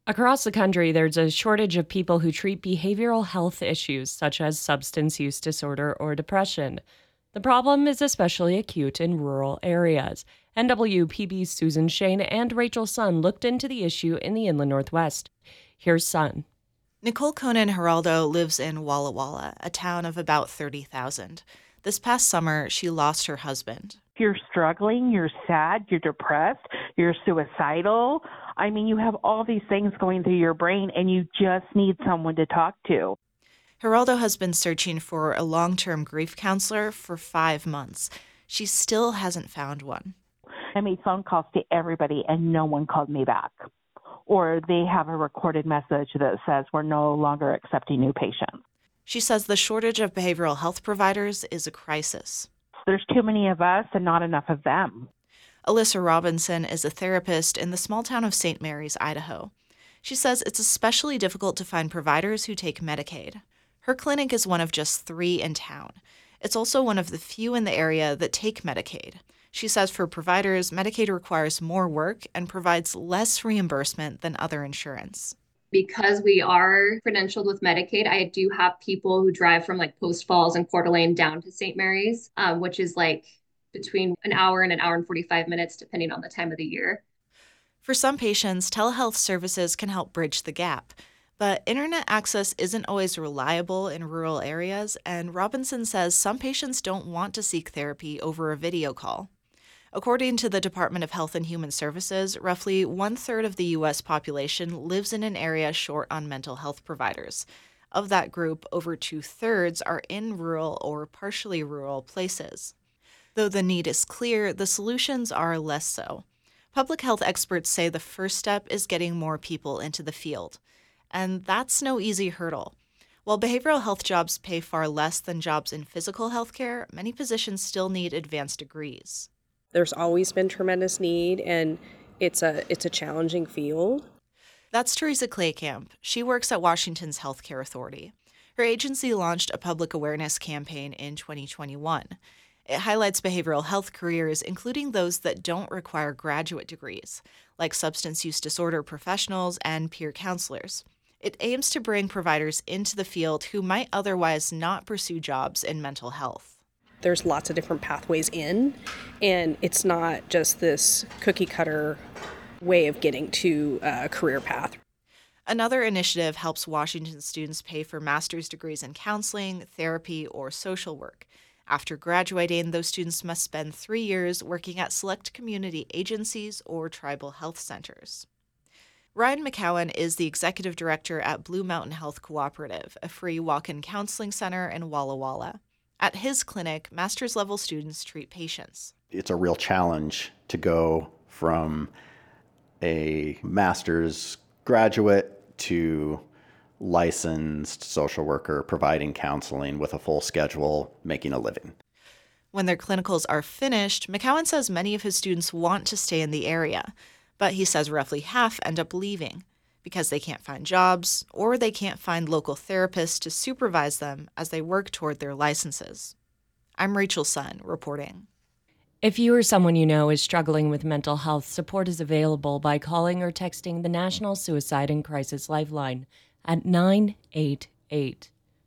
Across the country, there's a shortage of people who treat behavioral health issues such as substance use disorder or depression. The problem is especially acute in rural areas. NWPB's Susan Shane and Rachel Sun looked into the issue in the Inland Northwest. Here's Sun. Nicole Conan Geraldo lives in Walla Walla, a town of about 30,000. This past summer, she lost her husband. You're struggling, you're sad, you're depressed, you're suicidal. I mean, you have all these things going through your brain and you just need someone to talk to. Geraldo has been searching for a long-term grief counselor for 5 months. She still hasn't found one. I made phone calls to everybody and no one called me back. Or they have a recorded message that says we're no longer accepting new patients. She says the shortage of behavioral health providers is a crisis. There's too many of us and not enough of them. Alyssa Robinson is a therapist in the small town of St. Mary's, Idaho. She says it's especially difficult to find providers who take Medicaid. Her clinic is one of just 3 in town. It's also one of the few in the area that take Medicaid. She says for providers, Medicaid requires more work and provides less reimbursement than other insurance. Because we are credentialed with Medicaid, I do have people who drive from like Post Falls and Coeur d'Alene down to St. Mary's, which is like between an hour and 45 minutes, depending on the time of the year. For some patients, telehealth services can help bridge the gap. But internet access isn't always reliable in rural areas, and Robinson says some patients don't want to seek therapy over a video call. According to the Department of Health and Human Services, roughly 1/3 of the U.S. population lives in an area short on mental health providers. Of that group, over 2/3 are in rural or partially rural places. Though the need is clear, the solutions are less so. Public health experts say the first step is getting more people into the field. And that's no easy hurdle. While behavioral health jobs pay far less than jobs in physical health care, many positions still need advanced degrees. There's always been tremendous need, and it's a challenging field. That's Teresa Claycamp. She works at Washington's Healthcare Authority. Her agency launched a public awareness campaign in 2021. It highlights behavioral health careers, including those that don't require graduate degrees, like substance use disorder professionals and peer counselors. It aims to bring providers into the field who might otherwise not pursue jobs in mental health. There's lots of different pathways in, and it's not just this cookie cutter way of getting to a career path. Another initiative helps Washington students pay for master's degrees in counseling, therapy, or social work. After graduating, those students must spend 3 years working at select community agencies or tribal health centers. Ryan McCowan is the executive director at Blue Mountain Health Cooperative, a free walk-in counseling center in Walla Walla. At his clinic, master's level students treat patients. It's a real challenge to go from a master's graduate to licensed social worker providing counseling with a full schedule, making a living. When their clinicals are finished, McCowan says many of his students want to stay in the area, but he says roughly half end up leaving because they can't find jobs or they can't find local therapists to supervise them as they work toward their licenses. I'm Rachel Sun, reporting. If you or someone you know is struggling with mental health, support is available by calling or texting the National Suicide and Crisis Lifeline at 988.